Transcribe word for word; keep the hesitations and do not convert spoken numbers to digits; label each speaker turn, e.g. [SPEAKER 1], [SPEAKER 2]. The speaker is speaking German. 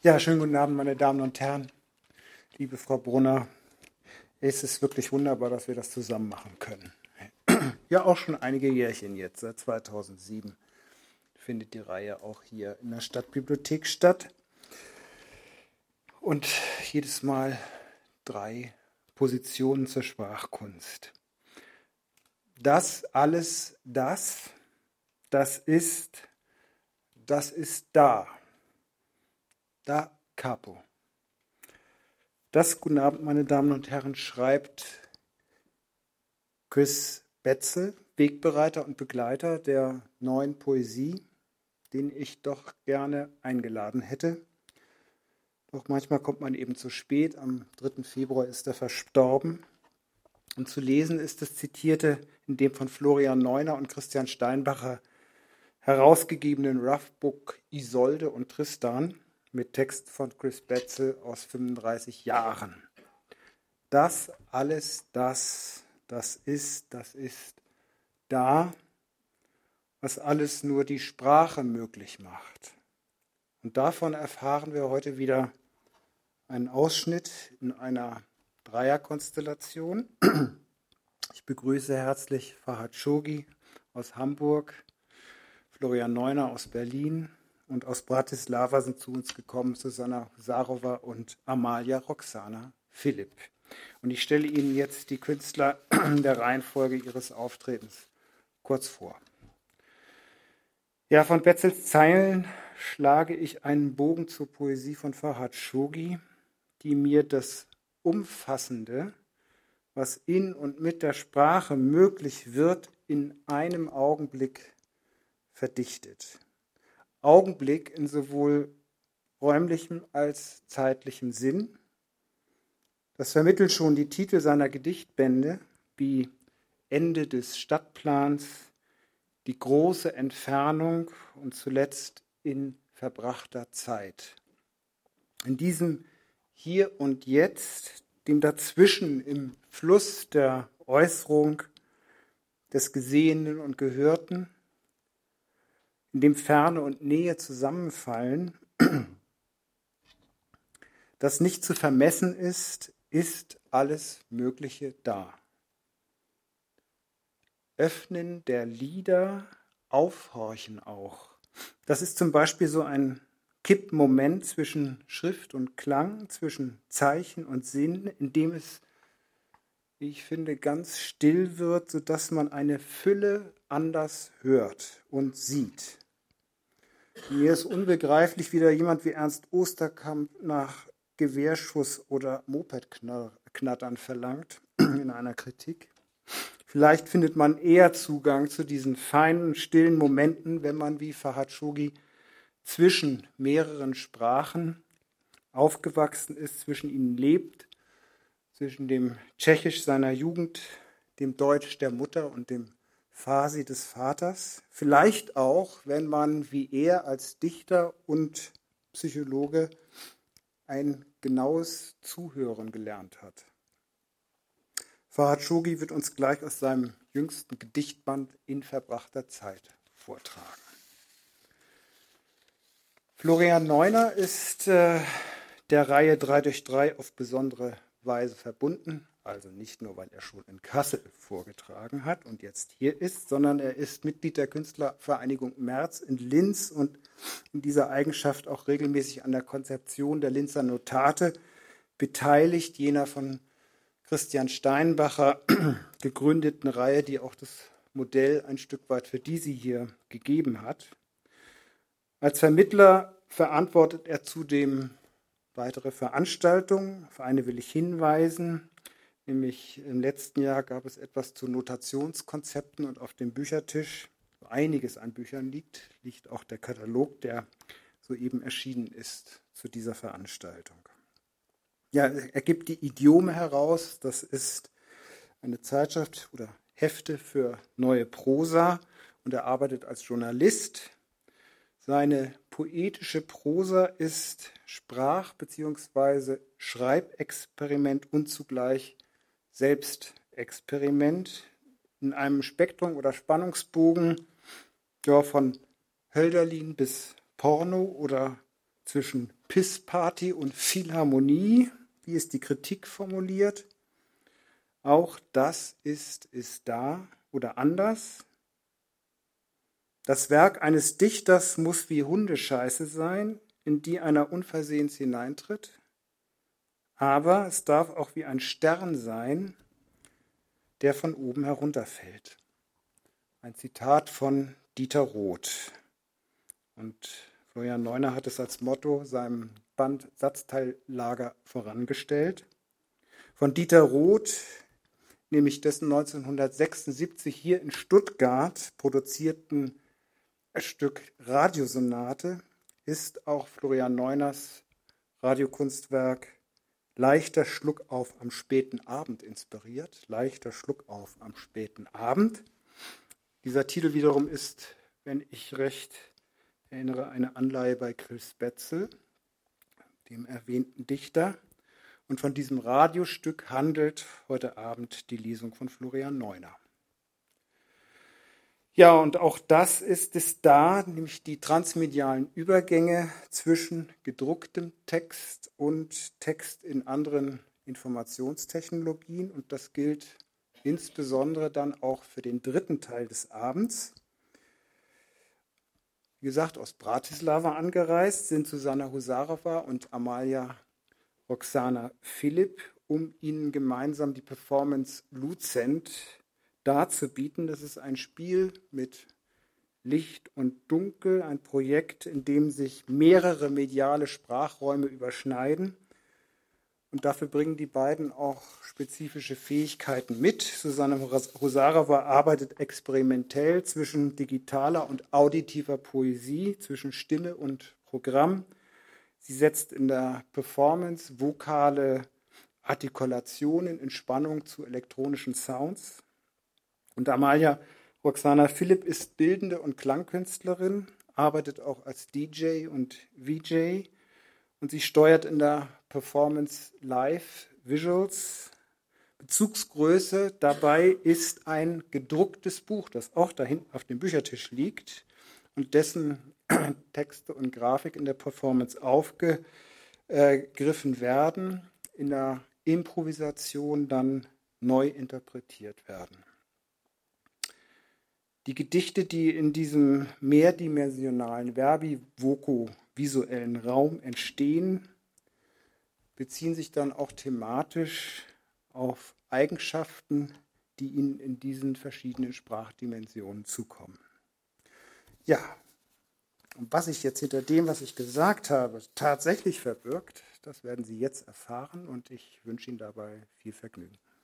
[SPEAKER 1] Ja, schönen guten Abend, meine Damen und Herren, liebe Frau Brunner. Es ist wirklich wunderbar, dass wir das zusammen machen können. Ja, auch schon einige Jährchen jetzt, seit zweitausendsieben findet die Reihe auch hier in der Stadtbibliothek statt. Und jedes Mal drei Positionen zur Sprachkunst. Das alles, das, das ist, das ist da. Da capo. Das, guten Abend, meine Damen und Herren, schreibt Chris Betzel, Wegbereiter und Begleiter der neuen Poesie, den ich doch gerne eingeladen hätte. Doch manchmal kommt man eben zu spät. Am dritten Februar ist er verstorben. Und zu lesen ist das Zitierte in dem von Florian Neuner und Christian Steinbacher herausgegebenen Roughbook Isolde und Tristan mit Text von Chris Betzel aus fünfunddreißig Jahren. Das alles, das, das ist, das ist da, was alles nur die Sprache möglich macht. Und davon erfahren wir heute wieder einen Ausschnitt in einer Dreierkonstellation. Ich begrüße herzlich Farhad Shogi aus Hamburg, Florian Neuner aus Berlin und aus Bratislava sind zu uns gekommen Susanna Husarova und Amalia Roxana Philipp. Und ich stelle Ihnen jetzt die Künstler der Reihenfolge ihres Auftretens kurz vor. Ja, von Betzels Zeilen schlage ich einen Bogen zur Poesie von Farhad Shogi, die mir das Umfassende, was in und mit der Sprache möglich wird, in einem Augenblick verdichtet. Augenblick in sowohl räumlichem als zeitlichem Sinn. Das vermitteln schon die Titel seiner Gedichtbände wie Ende des Stadtplans, die große Entfernung und zuletzt in verbrachter Zeit. In diesem Hier und Jetzt, dem Dazwischen im Fluss der Äußerung, des Gesehenen und Gehörten, in dem Ferne und Nähe zusammenfallen, das nicht zu vermessen ist, ist alles Mögliche da. Öffnen der Lieder, aufhorchen auch. Das ist zum Beispiel so ein Kippmoment zwischen Schrift und Klang, zwischen Zeichen und Sinn, in dem es, wie ich finde, ganz still wird, sodass man eine Fülle anders hört und sieht. Mir ist unbegreiflich, wie da jemand wie Ernst Osterkamp nach Gewehrschuss oder Mopedknattern verlangt in einer Kritik. Vielleicht findet man eher Zugang zu diesen feinen, stillen Momenten, wenn man wie Farhad Shogi zwischen mehreren Sprachen aufgewachsen ist, zwischen ihnen lebt, zwischen dem Tschechisch seiner Jugend, dem Deutsch der Mutter und dem Farsi des Vaters. Vielleicht auch, wenn man wie er als Dichter und Psychologe ein genaues Zuhören gelernt hat. Farhad Shogi wird uns gleich aus seinem jüngsten Gedichtband In verbrachter Zeit vortragen. Florian Neuner ist äh, der Reihe drei durch drei auf besondere Weise verbunden. Also nicht nur, weil er schon in Kassel vorgetragen hat und jetzt hier ist, sondern er ist Mitglied der Künstlervereinigung März in Linz und in dieser Eigenschaft auch regelmäßig an der Konzeption der Linzer Notate beteiligt, jener von Christian Steinbacher gegründeten Reihe, die auch das Modell ein Stück weit für die sie hier gegeben hat. Als Vermittler verantwortet er zudem weitere Veranstaltungen. Auf eine will ich hinweisen. Nämlich im letzten Jahr gab es etwas zu Notationskonzepten und auf dem Büchertisch, wo einiges an Büchern liegt, liegt auch der Katalog, der soeben erschienen ist zu dieser Veranstaltung. Ja, er gibt die Idiome heraus. Das ist eine Zeitschrift oder Hefte für neue Prosa und er arbeitet als Journalist. Seine poetische Prosa ist Sprach- bzw. Schreibexperiment und zugleich Selbstexperiment in einem Spektrum oder Spannungsbogen ja, von Hölderlin bis Porno oder zwischen Pissparty und Philharmonie, wie ist die Kritik formuliert? Auch das ist, ist da oder anders. Das Werk eines Dichters muss wie Hundescheiße sein, in die einer unversehens hineintritt. Aber es darf auch wie ein Stern sein, der von oben herunterfällt. Ein Zitat von Dieter Roth. Und Florian Neuner hat es als Motto seinem Band Satzteillager vorangestellt. Von Dieter Roth, nämlich dessen neunzehnhundertsechsundsiebzig hier in Stuttgart produzierten Stück Radiosonate, ist auch Florian Neuners Radiokunstwerk Leichter Schluckauf am späten Abend inspiriert. Leichter Schluckauf am späten Abend. Dieser Titel wiederum ist, wenn ich recht erinnere, eine Anleihe bei Chris Betzel, dem erwähnten Dichter. Und von diesem Radiostück handelt heute Abend die Lesung von Florian Neuner. Ja, und auch das ist es da, nämlich die transmedialen Übergänge zwischen gedrucktem Text und Text in anderen Informationstechnologien. Und das gilt insbesondere dann auch für den dritten Teil des Abends. Wie gesagt, aus Bratislava angereist sind Susanna Husarova und Amalia Roxana Philipp, um ihnen gemeinsam die Performance Luzent darzubieten. Das ist ein Spiel mit Licht und Dunkel, ein Projekt, in dem sich mehrere mediale Sprachräume überschneiden. Und dafür bringen die beiden auch spezifische Fähigkeiten mit. Susanna Husarova arbeitet experimentell zwischen digitaler und auditiver Poesie, zwischen Stimme und Programm. Sie setzt in der Performance vokale Artikulationen in Spannung zu elektronischen Sounds. Und Amalia Roxana Philipp ist bildende und Klangkünstlerin, arbeitet auch als D J und V J und sie steuert in der Performance Live Visuals. Bezugsgröße dabei ist ein gedrucktes Buch, das auch da hinten auf dem Büchertisch liegt und dessen Texte und Grafik in der Performance aufgegriffen werden, in der Improvisation dann neu interpretiert werden. Die Gedichte, die in diesem mehrdimensionalen Verbi-Voco-visuellen Raum entstehen, beziehen sich dann auch thematisch auf Eigenschaften, die ihnen in diesen verschiedenen Sprachdimensionen zukommen. Ja, und was sich jetzt hinter dem, was ich gesagt habe, tatsächlich verbirgt, das werden Sie jetzt erfahren und ich wünsche Ihnen dabei viel Vergnügen.